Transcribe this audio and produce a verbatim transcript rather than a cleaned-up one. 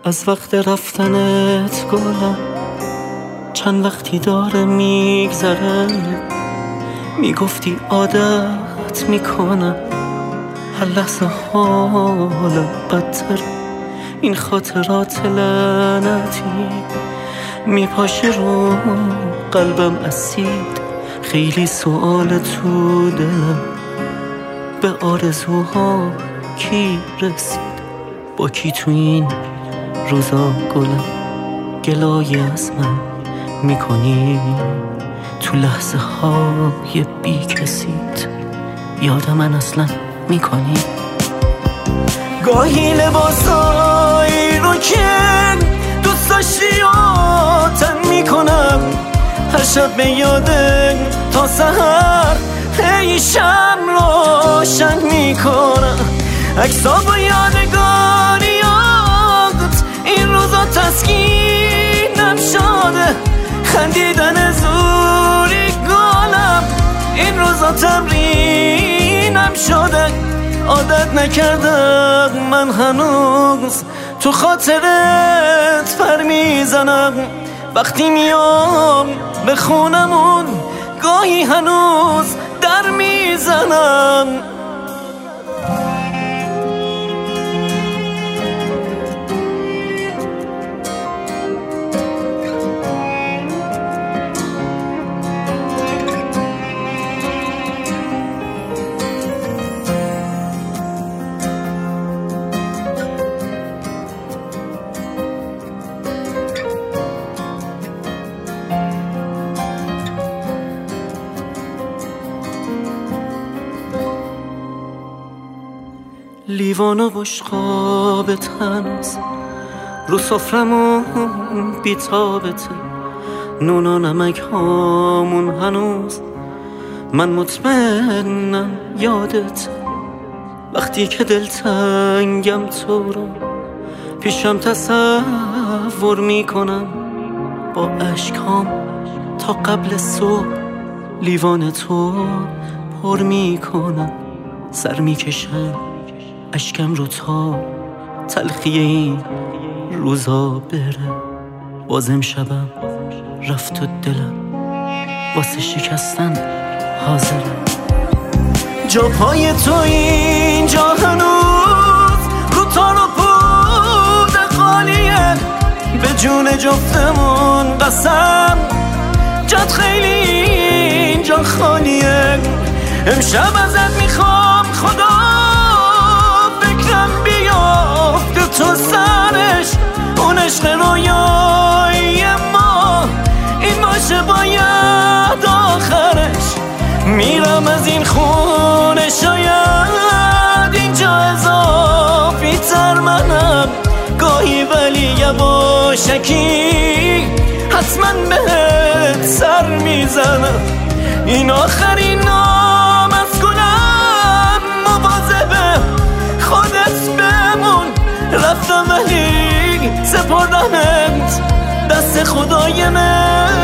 از وقت رفتنت گلم چند وقتی داره میگذره، میگفتی عادت میکنم هر لحظه حالم بدتر. این خاطرات لعنتی میپاشه رو قلبم اسید، خیلی سوال تو دلم به آرزوها کی رسید، با کی تو این روزا گلم گلای از من میکنی تو لحظه های بی کسیت، یاد من اصلا میکنی. گاهی لباسایی رو که دوست داشتی آتن میکنم، هر شب به یاده تا سحر هی شم روشن میکنم. عکسا با یادگاریات این روزا تسکینم شده، خندیدن زوری گلم این روزا تمرینم شده. عادت نکردم من هنوز تو خاطرت پر میزنم، وقتی میام به خونمون گاهی هنوز در میزنم. لیوان و بشقابت هنوز رو سفرمون بیتابته، نون و نمک هامون هنوز من مطمئنم یادت. وقتی که دلتنگم تو رو پیشم تصور میکنم، با اشکام تا قبل صبح لیوان تو پر میکنم. سر میکشم اشکم رو تا تلخی این روزا بره، بازم شبم رفت و دلم واسه شکستن حاضره. جا پای تو اینجا هنوز رو تار و پود خالیه، به جون جفتمون قسم جات خیلی اینجا خالیه. امشب ازت میخوام خدا فکرم بیافت تو سرش، اون عشق رویایی ما این باشه باید آخرش. میرم از این خونه شاید اینجا اضافی تر منم گاهی، ولی یواشکی حتما بهت سر میزنم. این آخرین نام از گلم، مواظب خودت بمون. رفتم ولی سپردمت دست خدای من.